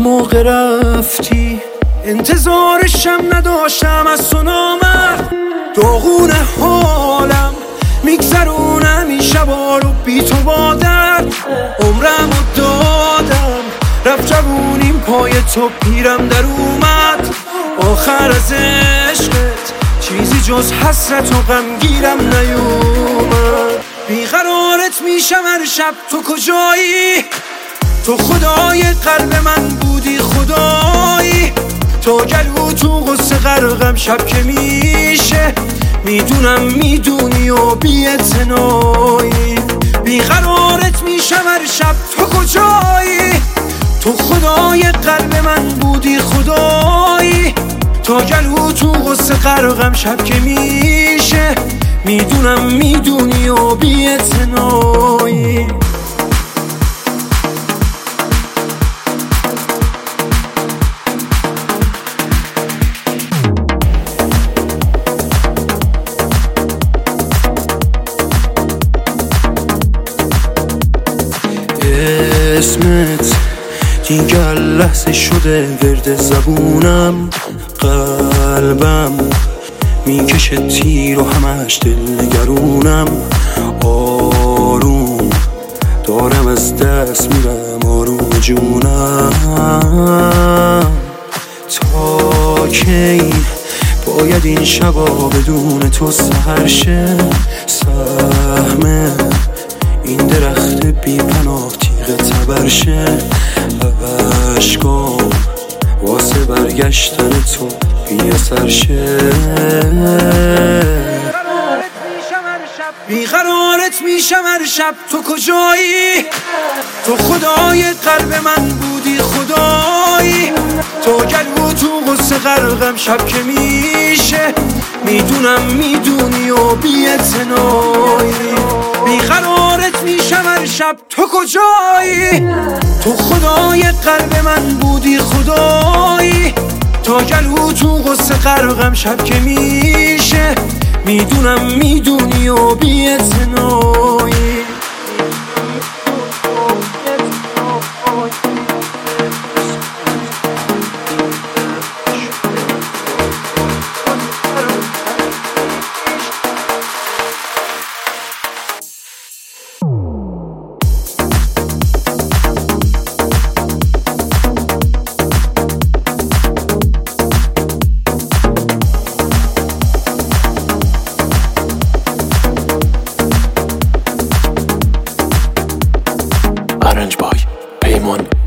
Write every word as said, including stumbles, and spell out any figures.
موقع رفتی انتظارشم نداشتم از تو نامرد. داغون حالم میگذرونم این شبا رو بی تو با درد. عمرمو دادم رفت جوونیم پای تو پیرم در اومد. آخر از عشقت چیزی جز حسرت و غمگیرم نیومد. بیقرارت میشم هر شب تو کجایی؟ تو خدای قلب من بودی خدایی. تو گلو تو غصه غرقم شب که میشه. میدونم میدونی و بی اعتنایی. بیقرارت میشم هر شب تو کجایی؟ تو خدای قلب من بودی خدایی. تو گلو تو غصه غرقم شب که میشه. میدونم میدونی و بی اعتنایی. اسمت دیگر لحظه شده ورد زبونم. قلبم میکشه تیر و همش دل نگرونم. آروم دارم از دست میرم آروم جونم. تا کی باید این شبا بدون تو سحر شه؟ سهم این درخت بی پناه تیغ تبر شه. عشقام واسه برگشتن تو بی اثر شه. بیقرارت میشم هر شب تو کجایی؟ تو خدای قلب من بودی خدایی. تو گلو تو غصه غرقم شب که میشه. میدونم میدونی و بی اعتنایی. بیقرارت میشم هر شب تو کجایی؟ تو خدای قلب من بودی خدایی. تو گلو تو غصه غرقم شب که میشه. میدونم میدونی و بی اعتنایی. Arrange by Paymon.